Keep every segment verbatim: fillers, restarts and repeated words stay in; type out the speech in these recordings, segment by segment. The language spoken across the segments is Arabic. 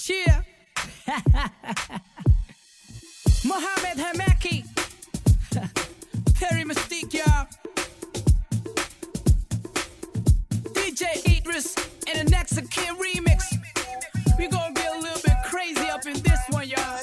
Cheer. Mohammed Hamaki. Perry Mystique, y'all. D J Idris and the next Akim remix. We gonna get a little bit crazy up in this one, y'all.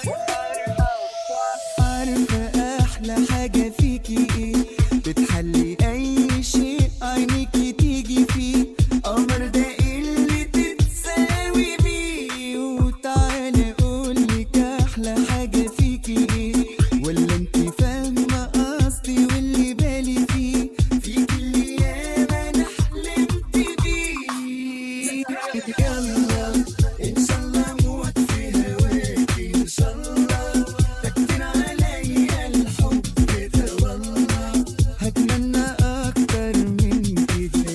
عارفة أحلى حاجة فيكي إيه؟ بتحلي أي شيء عينيكي تيجي فيه. قمر ده اللي تتساوي بيه. وتعالى أقولك أحلى حاجة فيكي إيه؟ ولا انتي فاهمة قصدي واللي بالي فيه؟ فيكي اللي ياما أنا حلمت بيه. يلا إن شاء الله أموت في هواكي إن شاء الله. ده كتير عليا الحب ده والله. هتمنى أكتر من كده.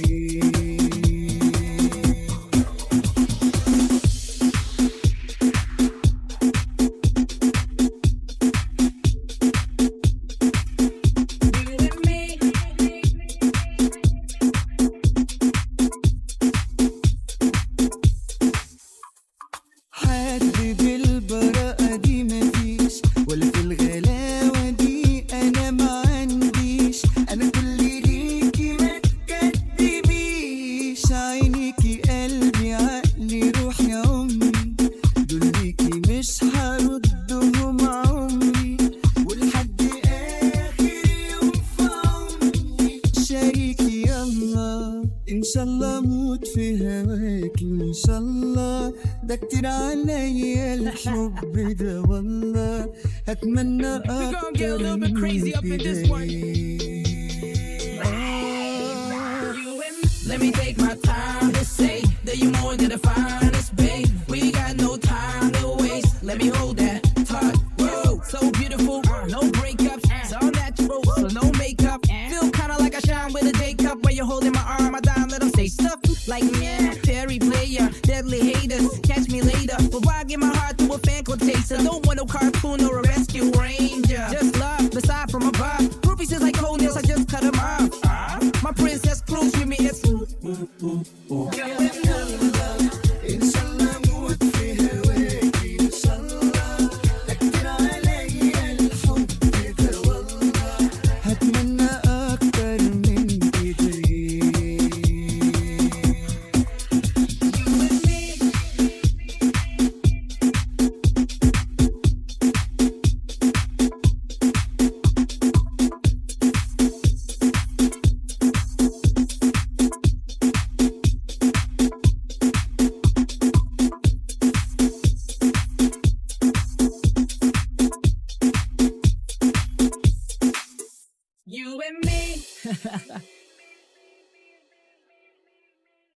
حد بالبراءة دي مفيش، ولا في الغلاوة دي أنا ما عنديش. أنا كل ليكي ما تكدبيش. عينيكي قلبي عقلي روحي عمري، دول ليكي مش هردهم عمري. ولحد آخر يوم في عمري شريكي. يلا إن شاء الله أموت في هواكي إن شاء الله. ده كتير عليا الحب ده والله. هتمنى أكتر من كده. Let me take my time to say that you're more than the finest, babe. We got no time to waste. Let me hold that tight. Whoa, so beautiful. No breakups, it's all natural, so no makeup. Feel kinda like I shine with a day cup when you're holding my arm. I die, let them say stuff like yeah, Perry player, deadly haters. Catch me later. But why give my heart to a fan called Taser? Don't want no cartoon or a rescue ranger. Just love, beside from above. Groupies just like cold nails, I just cut them off. My princess cruise with me, it's إن شاء الله أموت في هواكي إن شاء الله. ده كتير عليا الحب ده والله. هتمنى أكتر من كده. you and me.